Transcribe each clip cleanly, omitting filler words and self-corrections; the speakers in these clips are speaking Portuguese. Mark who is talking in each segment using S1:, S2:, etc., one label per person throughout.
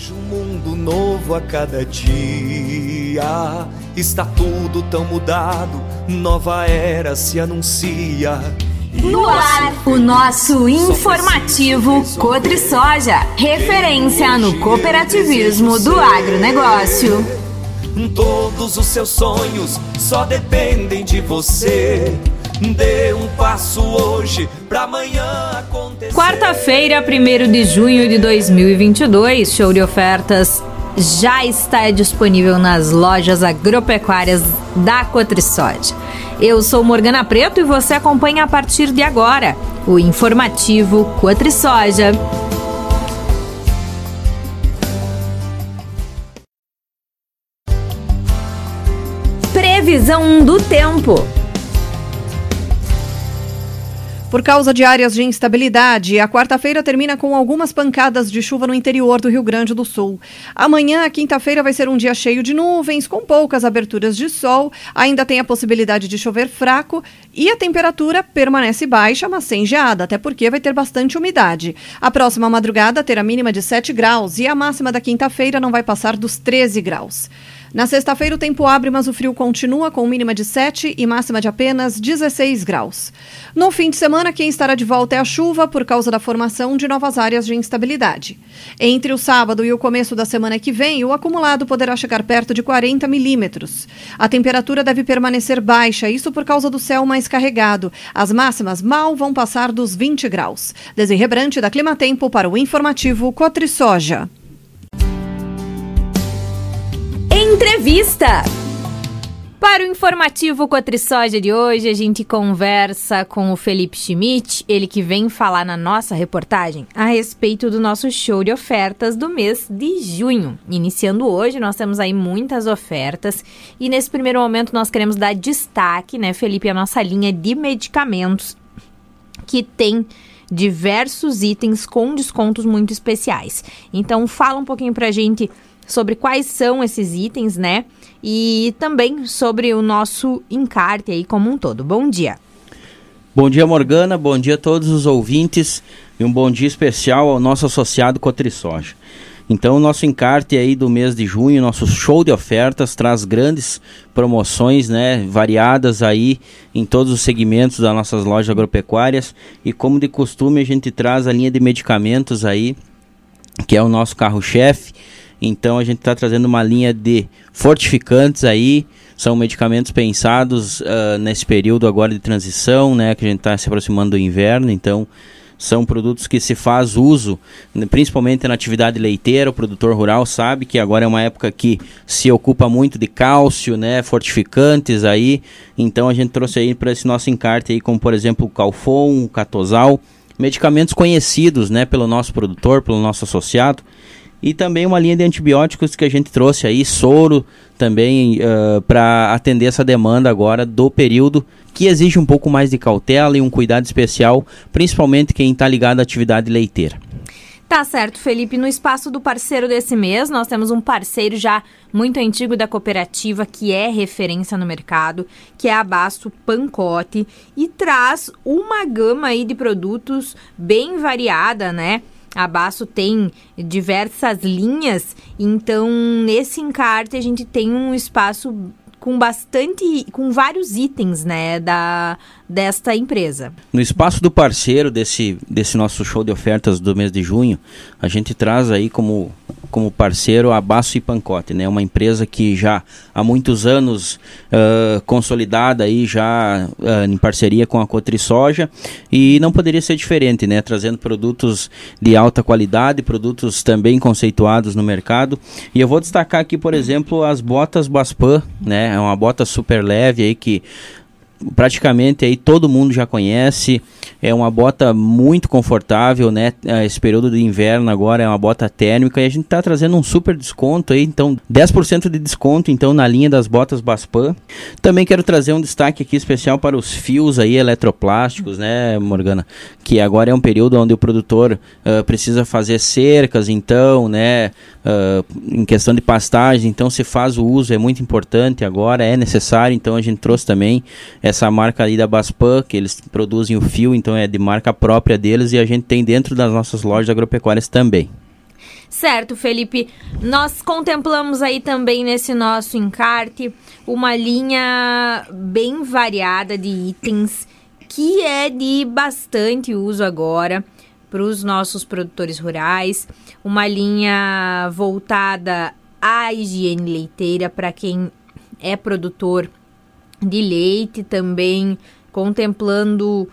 S1: Um mundo novo a cada dia, está tudo tão mudado, nova era se anuncia.
S2: No ar, o nosso informativo Cotrisoja, referência no cooperativismo do agronegócio.
S1: Todos os seus sonhos só dependem de você. Dê um passo hoje pra amanhã acontecer.
S2: Quarta-feira, 1º de junho de 2022, show de ofertas já está disponível nas lojas agropecuárias da Cotrisoja. Eu sou Morgana Preto e você acompanha a partir de agora o informativo Cotrisoja. Previsão do tempo.
S3: Por causa de áreas de instabilidade, a quarta-feira termina com algumas pancadas de chuva no interior do Rio Grande do Sul. Amanhã, a quinta-feira, vai ser um dia cheio de nuvens, com poucas aberturas de sol. Ainda tem a possibilidade de chover fraco e a temperatura permanece baixa, mas sem geada, até porque vai ter bastante umidade. A próxima madrugada terá mínima de 7 graus e a máxima da quinta-feira não vai passar dos 13 graus. Na sexta-feira o tempo abre, mas o frio continua com mínima de 7 e máxima de apenas 16 graus. No fim de semana, quem estará de volta é a chuva por causa da formação de novas áreas de instabilidade. Entre o sábado e o começo da semana que vem, o acumulado poderá chegar perto de 40 milímetros. A temperatura deve permanecer baixa, isso por causa do céu mais carregado. As máximas mal vão passar dos 20 graus. Desirê Brant, da Climatempo, para o informativo Cotrisoja.
S2: Entrevista. Para o informativo Cotrisoja de hoje, a gente conversa com o Felipe Schmidt, ele que vem falar na nossa reportagem a respeito do nosso show de ofertas do mês de junho. Iniciando hoje, nós temos aí muitas ofertas e nesse primeiro momento nós queremos dar destaque, né, Felipe, a nossa linha de medicamentos que tem diversos itens com descontos muito especiais. Então fala um pouquinho pra gente sobre quais são esses itens, né? E também sobre o nosso encarte aí como um todo. Bom dia.
S4: Bom dia, Morgana. Bom dia a todos os ouvintes e um bom dia especial ao nosso associado Cotrisoja. Então, o nosso encarte aí do mês de junho, nosso show de ofertas, traz grandes promoções, né, variadas aí em todos os segmentos das nossas lojas agropecuárias. E como de costume, a gente traz a linha de medicamentos aí, que é o nosso carro-chefe. Então a gente está trazendo uma linha de fortificantes aí, são medicamentos pensados nesse período agora de transição, né, que a gente está se aproximando do inverno. Então são produtos que se faz uso, principalmente na atividade leiteira. O produtor rural sabe que agora é uma época que se ocupa muito de cálcio, né, fortificantes aí. Então a gente trouxe aí para esse nosso encarte aí, como por exemplo o Calfon, o Catosal, medicamentos conhecidos, né, pelo nosso produtor, pelo nosso associado. E também uma linha de antibióticos que a gente trouxe aí, soro também, para atender essa demanda agora do período, que exige um pouco mais de cautela e um cuidado especial, principalmente quem está ligado à atividade leiteira.
S2: Tá certo, Felipe. No espaço do parceiro desse mês, nós temos um parceiro já muito antigo da cooperativa, que é referência no mercado, que é a Basto Pancote, e traz uma gama aí de produtos bem variada, né? A Basto tem diversas linhas, então nesse encarte a gente tem um espaço com vários itens, né, desta empresa. No espaço do parceiro desse nosso show de ofertas do mês de junho, a gente traz aí como parceiro a Basto e Pancote, né, uma empresa que já há muitos anos consolidada aí já em parceria com a Cotrisoja, e não poderia ser diferente, né, trazendo produtos de alta qualidade, produtos também conceituados no mercado. E eu vou destacar aqui, por exemplo, as botas Baspan, né, é uma bota super leve aí que praticamente aí todo mundo já conhece, é uma bota muito confortável, né? Esse período de inverno agora é uma bota térmica e a gente está trazendo um super desconto aí, então 10% de desconto então na linha das botas Baspan. Também quero trazer um destaque aqui especial para os fios aí eletroplásticos, né, Morgana? Que agora é um período onde o produtor precisa fazer cercas, então, né, em questão de pastagem, então se faz o uso, é muito importante agora, é necessário, então a gente trouxe também essa marca aí da Baspan, que eles produzem o fio, então é de marca própria deles, e a gente tem dentro das nossas lojas agropecuárias também. Certo, Felipe. Nós contemplamos aí também nesse nosso encarte uma linha bem variada de itens que é de bastante uso agora para os nossos produtores rurais. Uma linha voltada à higiene leiteira para quem é produtor de leite, também contemplando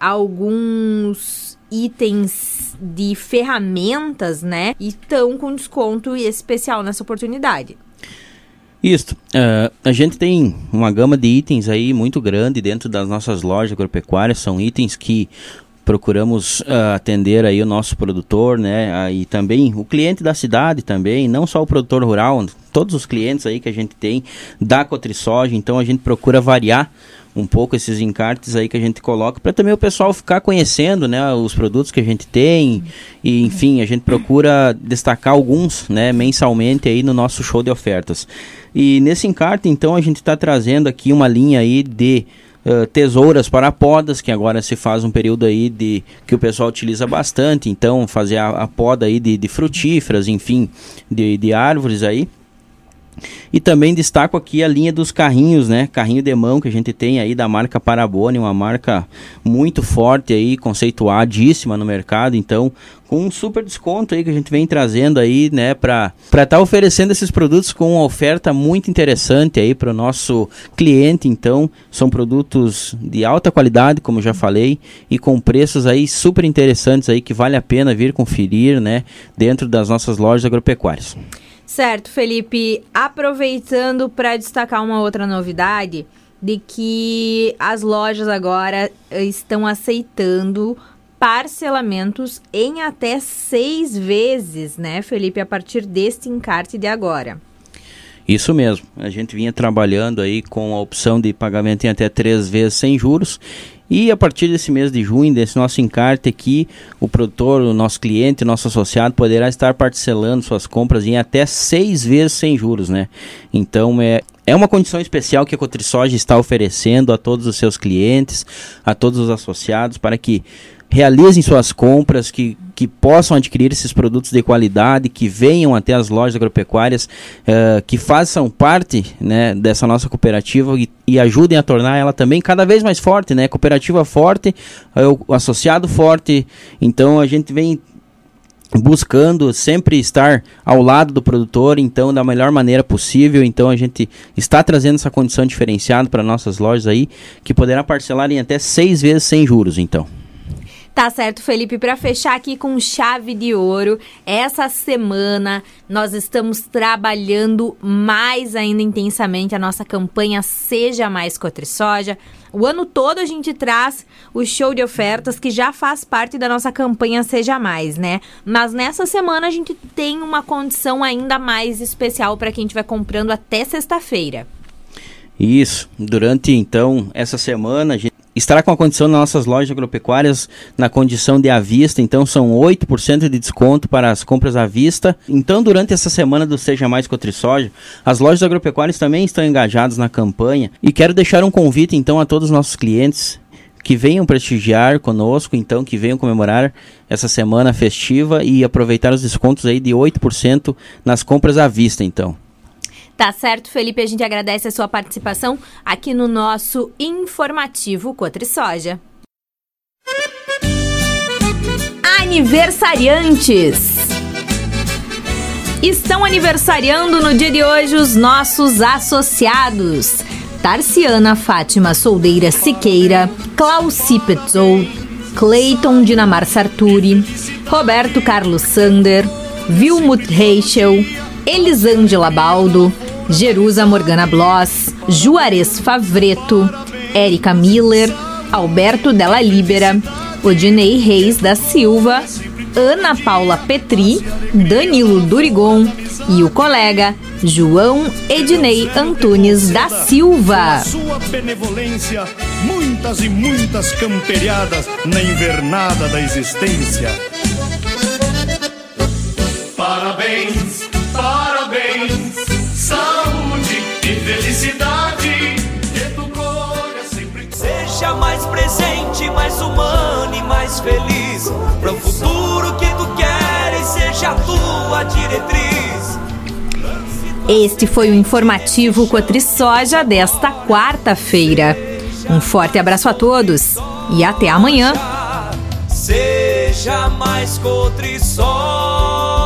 S2: alguns itens de ferramentas, né? E estão com desconto especial nessa oportunidade.
S4: Isso. A gente tem uma gama de itens aí muito grande dentro das nossas lojas agropecuárias. São itens que procuramos atender aí o nosso produtor, né? E também o cliente da cidade também, não só o produtor rural, todos os clientes aí que a gente tem da Cotrisoja. Então a gente procura variar um pouco esses encartes aí que a gente coloca para também o pessoal ficar conhecendo, né, os produtos que a gente tem. E enfim, a gente procura destacar alguns, né, mensalmente aí no nosso show de ofertas. E nesse encarte então a gente está trazendo aqui uma linha aí de tesouras para podas, que agora se faz um período aí que o pessoal utiliza bastante, então fazer a poda aí de frutíferas, enfim, de árvores aí. E também destaco aqui a linha dos carrinhos, né? Carrinho de mão que a gente tem aí da marca Parabone, uma marca muito forte aí, conceituadíssima no mercado. Então, com um super desconto aí que a gente vem trazendo aí, né? Para estar oferecendo esses produtos com uma oferta muito interessante aí para o nosso cliente. Então, são produtos de alta qualidade, como já falei, e com preços aí super interessantes aí que vale a pena vir conferir, né? Dentro das nossas lojas agropecuárias.
S2: Certo, Felipe, aproveitando para destacar uma outra novidade, de que as lojas agora estão aceitando parcelamentos em até 6 vezes, né, Felipe, a partir deste encarte de agora.
S4: Isso mesmo, a gente vinha trabalhando aí com a opção de pagamento em até 3 vezes sem juros. E a partir desse mês de junho, desse nosso encarte aqui, o produtor, o nosso cliente, o nosso associado poderá estar parcelando suas compras em até 6 vezes sem juros, né? Então é uma condição especial que a Cotrisoja está oferecendo a todos os seus clientes, a todos os associados, para que realizem suas compras, que possam adquirir esses produtos de qualidade, que venham até as lojas agropecuárias, que façam parte, né, dessa nossa cooperativa e ajudem a tornar ela também cada vez mais forte, né? Cooperativa forte, o associado forte. Então a gente vem buscando sempre estar ao lado do produtor, então da melhor maneira possível. Então a gente está trazendo essa condição diferenciada para nossas lojas aí, que poderá parcelar em até 6 vezes sem juros, então.
S2: Tá certo, Felipe, para fechar aqui com chave de ouro, essa semana nós estamos trabalhando mais ainda intensamente a nossa campanha Seja Mais Cotrisoja. O ano todo a gente traz o show de ofertas que já faz parte da nossa campanha Seja Mais, né? Mas nessa semana a gente tem uma condição ainda mais especial para quem estiver comprando até sexta-feira.
S4: Isso, durante então essa semana a gente estará com a condição nas nossas lojas agropecuárias na condição de à vista, então são 8% de desconto para as compras à vista. Então durante essa semana do Seja Mais Cotrisoja, as lojas agropecuárias também estão engajadas na campanha e quero deixar um convite então a todos os nossos clientes que venham prestigiar conosco, então que venham comemorar essa semana festiva e aproveitar os descontos aí de 8% nas compras à vista, então.
S2: Tá certo, Felipe, a gente agradece a sua participação aqui no nosso informativo Cotrisoja. Aniversariantes! Estão aniversariando no dia de hoje os nossos associados: Tarciana Fátima Soldeira Siqueira, Clauci Petzol, Cleiton Dinamar Sarturi, Roberto Carlos Sander, Vilmut Reichel, Elisângela Baldo, Jerusa Morgana Bloss, Juarez Favreto, Érica Miller, Alberto Della Libera, Odinei Reis da Silva, Ana Paula Petri, Danilo Durigon e o colega João Ednei Antunes da Silva.
S5: Sua benevolência, muitas e muitas camperiadas na invernada da existência. Parabéns, parabéns, saúde e felicidade.
S1: Seja mais presente, mais humano e mais feliz. Para o futuro que tu queres ser seja a tua diretriz.
S2: Este foi o informativo CotriSoja desta quarta-feira. Um forte abraço a todos e até amanhã.
S1: Seja mais CotriSoja.